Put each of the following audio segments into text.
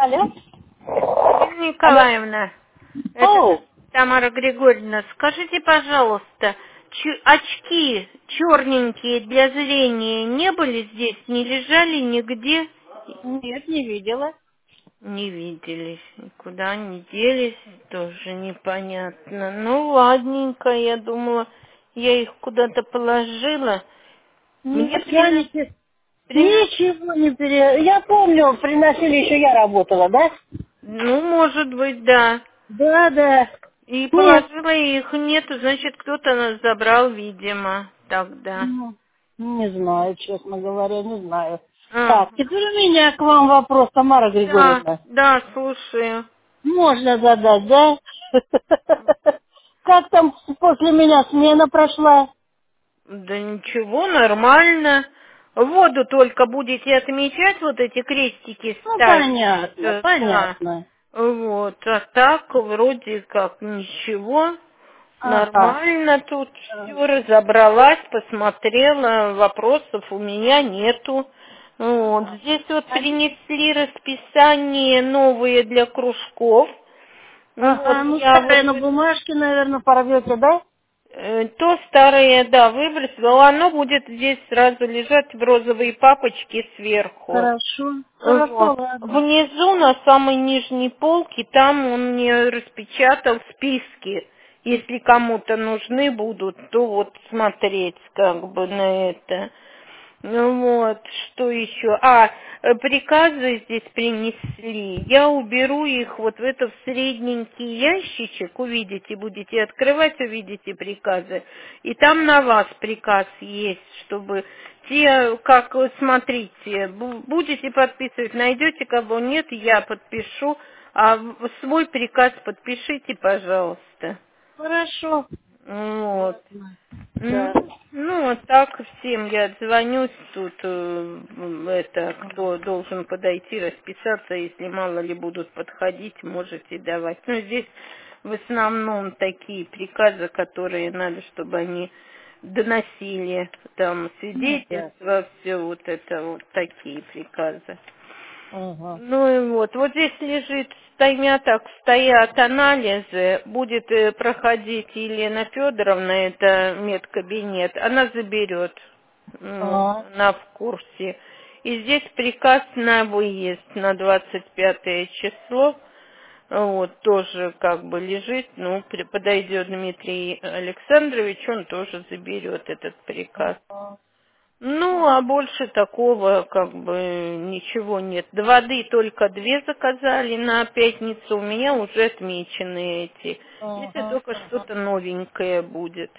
Алло? Ирина Алло? Николаевна, это О, Тамара Григорьевна, скажите, пожалуйста, очки черненькие для зрения не были здесь, не лежали нигде? нет, не видела. Не виделись, никуда не делись, тоже непонятно. Ну, ладненько, я думала, я их куда-то положила. Мне Нет, я приносили. ничего не Я помню, приносили еще я работала, да? Ну, может быть, да. Да, да. И Нет. положила их нету, значит, кто-то нас забрал, видимо, тогда. Не знаю, честно говоря, не знаю. Так, Ага. теперь у меня к вам вопрос, Тамара Да, Григорьевна. да, слушаю. Можно задать, да? Как там после меня смена прошла? Да ничего, нормально. Воду только будете отмечать, вот эти крестики Ну, ставить. понятно, Да. понятно. Вот, а так вроде как ничего. Ага. Нормально тут все разобралась, посмотрела, вопросов у меня нету. Вот. Здесь вот принесли расписание новые для кружков. Вот Ага, ну я вот старая на бумажке, наверное, порвете, да? то старое, да, выбросила, оно будет здесь сразу лежать в розовой папочке сверху. Хорошо, хорошо, Вот. ладно. Внизу, на самой нижней полке, там он мне распечатал списки. Если кому-то нужны будут, то вот смотреть как бы на это. Ну вот, что еще? Приказы здесь принесли. Я уберу их вот в этот средненький ящичек, увидите, будете открывать, увидите приказы. И там на вас приказ есть, чтобы те, как вот смотрите, будете подписывать, найдете кого нет, я подпишу, а свой приказ подпишите, пожалуйста. Хорошо. Вот. Ладно. М, Да. Ну, вот так всем я отзвонюсь тут, это, кто должен подойти, расписаться, если мало ли будут подходить, можете давать. Ну, здесь в основном такие приказы, которые надо, чтобы они доносили, там, Ну, да. свидетельства, все вот это, вот такие приказы. Ага. Ну и вот здесь лежит, стоят анализы, будет проходить Елена Федоровна, это медкабинет, она заберет, Ага. она в курсе. И здесь приказ на выезд на 25 число, вот, тоже как бы лежит, ну, подойдет Дмитрий Александрович, он тоже заберет этот приказ. Ну, а больше такого как бы ничего нет. До воды только 2 заказали на пятницу, у меня уже отмечены эти. Если Ага. только Ага. что-то новенькое будет.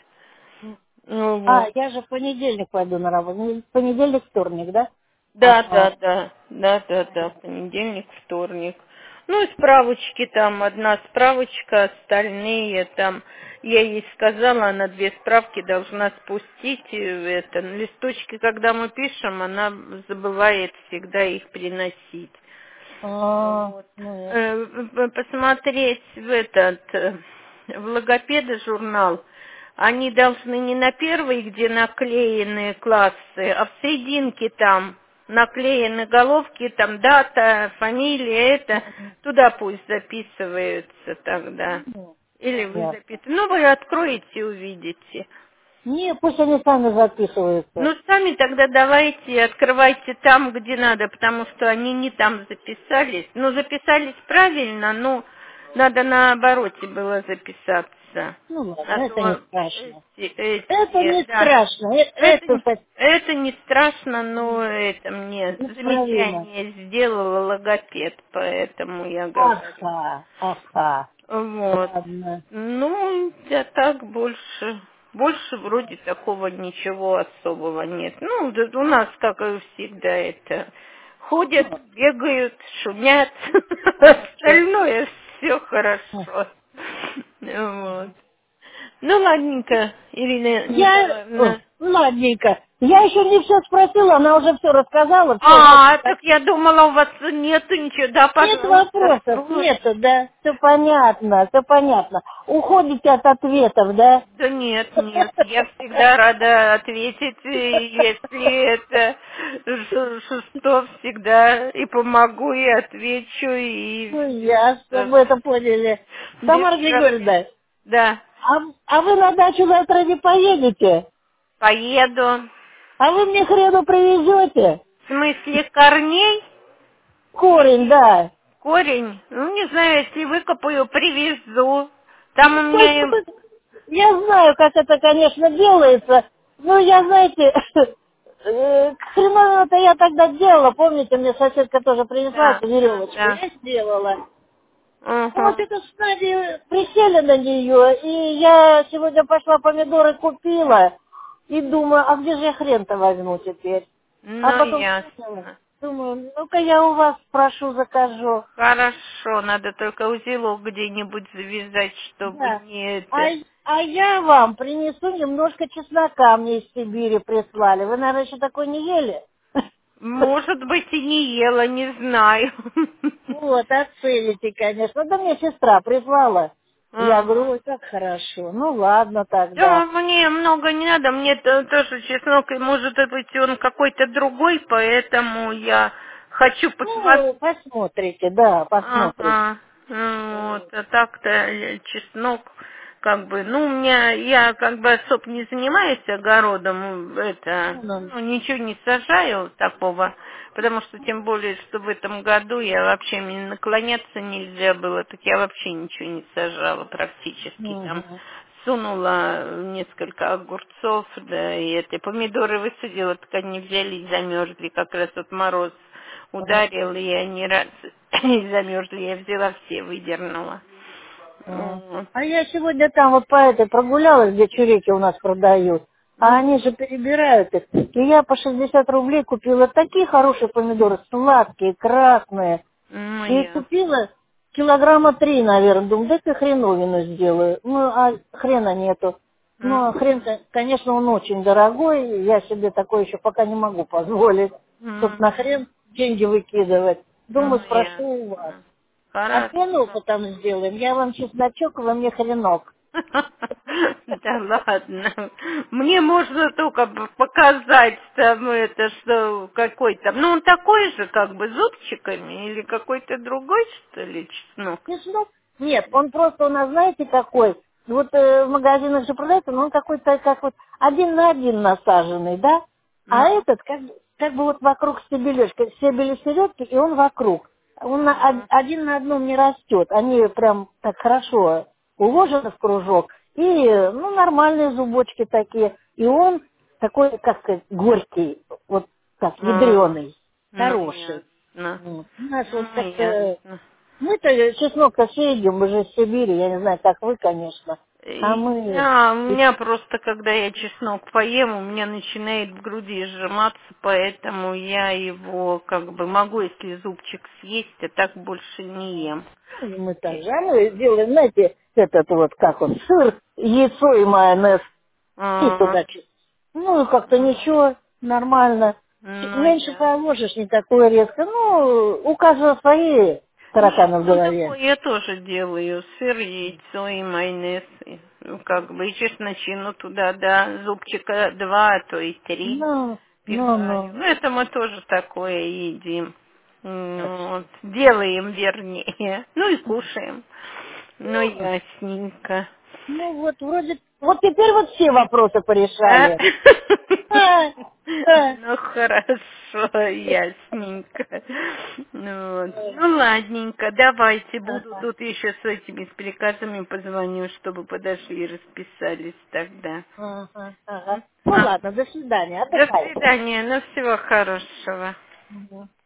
Ну вот. Я же в понедельник пойду на работу. Понедельник, вторник, да? Да, да, Ага. да, да, да, да, понедельник, вторник. Ну и справочки там, одна справочка, остальные там, я ей сказала, она 2 справки должна спустить, это, на листочки, когда мы пишем, она забывает всегда их приносить. Вот. Ну, Посмотреть в логопеда журнал, они должны не на первой, где наклеены классы, а в серединке там наклеены головки, там дата, фамилия, это, туда пусть записываются тогда. Или вы ясно. записываете. Ну, вы откроете и увидите. Не, пусть они сами записываются. Ну, сами тогда давайте открывайте там, где надо, потому что они не там записались. Ну, записались правильно, но надо на обороте было записаться. Ну А ладно, это не то страшно. Это эти, не да. страшно. Это, Это это не страшно, но это мне исправимо. замечание сделала логопед, поэтому я говорю. Ага, ага. Вот. Ладно. Ну, я так больше вроде такого ничего особого нет. Ну, да у нас, как и всегда, это ходят, Ну, бегают, шумят, да. остальное все хорошо. Вот. Ну, ладненько, Ирина Я... Николаевна. Ладненько. Я еще не все спросила, она уже все рассказала, все, А, значит, так я думала, у вас нету ничего. Да, нет пожалуйста, вопросов, слушай. нету, да, все понятно, все понятно. Уходите от ответов, да? Да нет, нет, я всегда рада ответить, и если это что всегда и помогу, и отвечу, и Ну, ясно, мы это поняли. без Тамара проблем. Григорьевна, Да, а вы на дачу завтра не поедете? поеду. А вы мне хрену привезете? В смысле корней? Корень, да. Корень? Ну, не знаю, если выкопаю, привезу. Там у Ну, меня... я знаю, как это, конечно, делается. Но я, знаете, хреновину-то я тогда делала. Помните, мне соседка тоже принесла Да, эту да, веревочку. да. Я сделала. Вот Угу. это с Надей присели на нее, и я сегодня пошла помидоры купила, и думаю, а где же я хрен-то возьму теперь? А Ну, потом вспомнила, ясно. думаю, ну-ка я у вас спрошу, закажу. Хорошо, надо только узелок где-нибудь завязать, чтобы Да. не А, это... а я вам принесу немножко чеснока, мне из Сибири прислали. Вы, наверное, еще такой не ели? Может быть, и не ела, не знаю. Вот, оцените, конечно. Да мне сестра прислала. Я говорю, Ага. ой, как хорошо. Ну ладно Да, тогда. мне много не надо, мне тоже чеснок, и может быть он какой-то другой, поэтому я хочу посмотреть. Ну, посмотрите, да, посмотрите. Ага, вот, а так-то чеснок, как бы, ну, у меня, я как бы особо не занимаюсь огородом, это, Ну, ну, ничего не сажаю такого, потому что, тем более, что в этом году я вообще, мне наклоняться нельзя было, так я вообще ничего не сажала практически, там, мгм, сунула несколько огурцов, да, и это, помидоры высадила, так они взяли и замерзли, как раз вот мороз мгм, ударил, и они раз и замерзли, я взяла все, выдернула. мгм. Вот. А я сегодня там вот по этой прогулялась, где чуреки у нас продают. А они же перебирают их. И я по 60 рублей купила такие хорошие помидоры, сладкие, красные. Ну, И ясно. купила килограмма 3, наверное. Думаю, дай-ка хреновину сделаю. Ну, а хрена нету. Ну, а хрен, конечно, он очень дорогой. Я себе такое еще пока не могу позволить. Чтоб на хрен деньги выкидывать. Думаю, Ну, спрошу у вас. ясно. А Хорошо. хренок потом сделаем. Я вам чесночок, вы мне хренок. Да ладно. Мне можно только показать там это, что какой-то. Ну, он такой же, как бы, зубчиками, или какой-то другой, что ли, чеснок. Чеснок? Нет, он просто у нас, знаете, какой? Вот в магазинах же продается, но он какой-то, как вот, один на один насаженный, да? А Мгм. этот, как бы вот вокруг стебелечка, стебели середки, и он вокруг. Он один на одном не растет. Они прям так хорошо уложены в кружок. И, ну, нормальные зубочки такие. И он такой, как сказать, горький, вот так, А, ядреный, ну, хороший. ясно. Вот. У нас вот Ну, как-то ясно. мы-то чеснок-то все едим, мы же из Сибири, я не знаю, как вы, конечно. А И мы... у меня просто, когда я чеснок поем, у меня начинает в груди сжиматься, поэтому я его как бы могу, если зубчик съесть, а так больше не ем. Ну, мы так же. А мы делаем, знаете, этот вот, как он, сыр, яйцо и майонез. И А, туда ну, как-то ничего, нормально. ну, Меньше я. положишь, не такое резко. Ну, у каждого свои Нет, тараканы в ну голове. такое я тоже делаю. Сыр, яйцо и майонез. Ну, как бы и чесночину туда, да, зубчика 2, а то и 3 пихаю. Ну. Ну, это мы тоже такое едим. Вот. Делаем, вернее. Ну и кушаем. Ну, Ну, ясненько. ну вот вроде... Вот теперь вот все вопросы Да? порешали. А, а. Ну, хорошо, ясненько. Ну, вот. Ну, ладненько, давайте, буду Ага. тут еще с этими, с приказами позвоню, чтобы подошли и расписались тогда. Ага, ага. М? Ну А, ладно, до свидания, до отдыхайте. свидания, ну, всего хорошего. Мгм.